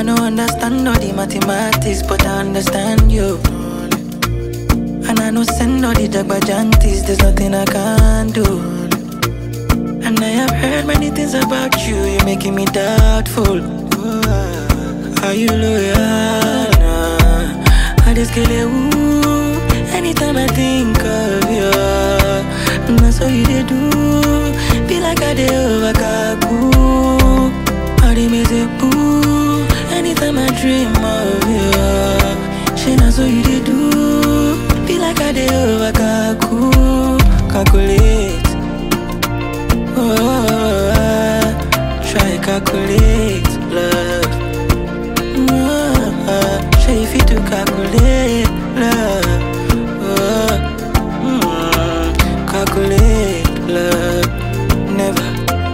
don't understand all the mathematics, but I understand you. And I know send all the jagbajantis, there's nothing I can't do. And I have heard many things about you, you're making me doubtful. Are you loyal? I just kill you anytime I think of you. That's all you did do. Be like I did over Kaku. How they make it boo. Anytime I dream of you. She knows what you did do. Be like I did over Kaku. Calculate. Oh, try calculate, love. Say if you to calculate, love. Calculate, love. Never.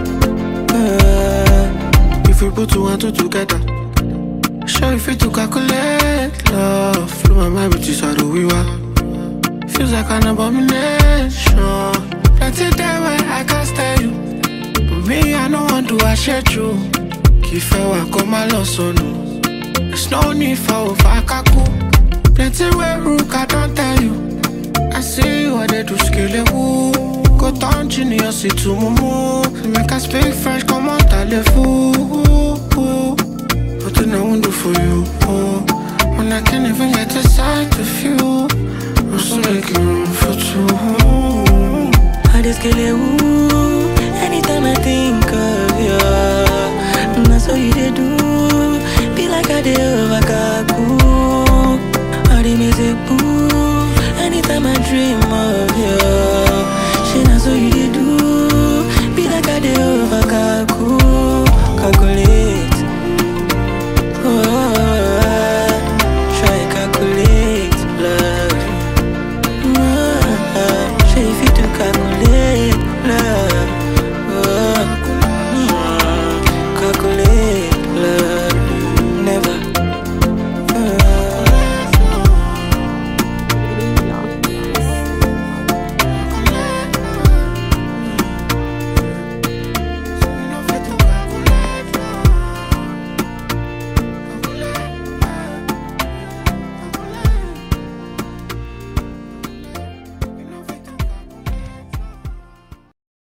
If we put two and two together, sure if you to calculate, love. Flow my mind with you, so do we want. Feels like an abomination. Plenty there where I can't stay you. But me, I don't want to share you. If I want to come along, there's no need for overkaku. Plenty where rook, I don't tell you. I see you what they do skill it. Go down genius to mumu. Make us speak French, come on, tell the fool. What do I want to do for you? When I can't even get a sight of you. I'm still making room for two. I just kill you anytime I think of you. That's all you did do. Be like I did over Kaku. How they make it boo. Anytime I dream